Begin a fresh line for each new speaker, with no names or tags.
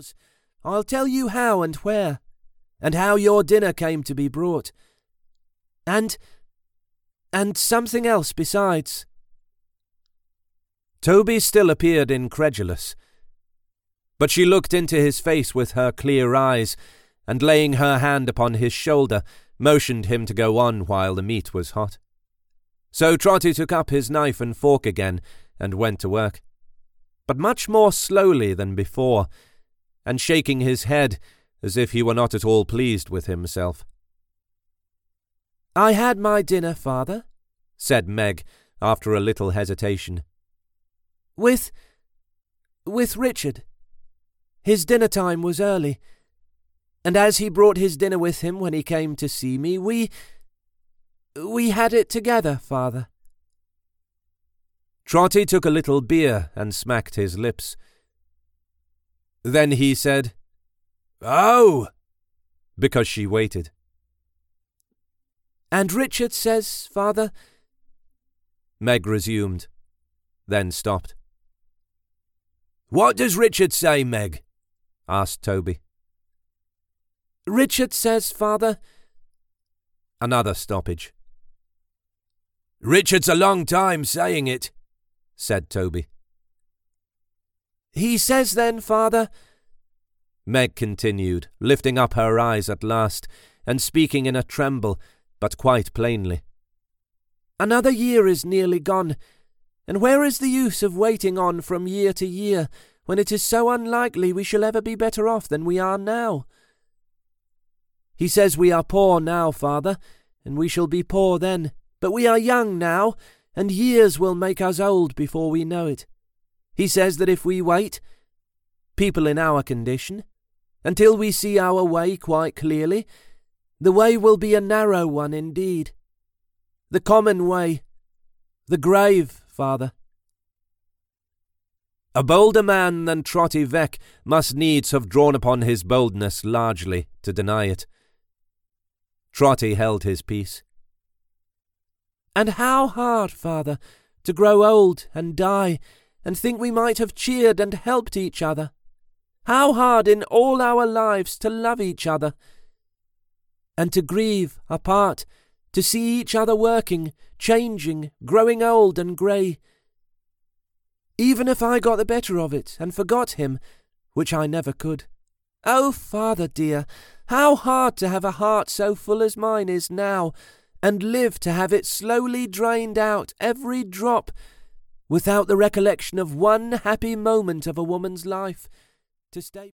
yours. I'll tell you how and where, and how your dinner came to be brought. And something else besides."
Toby still appeared incredulous, but she looked into his face with her clear eyes, and laying her hand upon his shoulder, motioned him to go on while the meat was hot. So Trotty took up his knife and fork again and went to work, but much more slowly than before, and shaking his head as if he were not at all pleased with himself.
"I had my dinner, father," said Meg, after a little hesitation. With Richard. His dinner time was early, and as he brought his dinner with him when he came to see me, we had it together, father."
Trotty took a little beer and smacked his lips. Then he said, "Oh!" because she waited.
"And Richard says, father—"
Meg resumed, then stopped. "What does Richard say, Meg?" asked Toby.
"Richard says, father—"
Another stoppage.
"Richard's a long time saying it," said Toby.
"He says then, father—"
Meg continued, lifting up her eyes at last, and speaking in a tremble, but quite plainly.
"Another year is nearly gone, and where is the use of waiting on from year to year, when it is so unlikely we shall ever be better off than we are now? He says we are poor now, father, and we shall be poor then, but we are young now, and years will make us old before we know it. He says that if we wait, people in our condition, until we see our way quite clearly, the way will be a narrow one indeed. The common way, the grave, father."
A bolder man than Trotty Veck must needs have drawn upon his boldness largely to deny it. Trotty held his peace.
"And how hard, father, to grow old and die, and think we might have cheered and helped each other. How hard in all our lives to love each other, and to grieve apart, to see each other working, changing, growing old and grey. Even if I got the better of it and forgot him, which I never could. Oh, father dear, how hard to have a heart so full as mine is now, and live to have it slowly drained out, every drop, without the recollection of one happy moment of a woman's life, to stay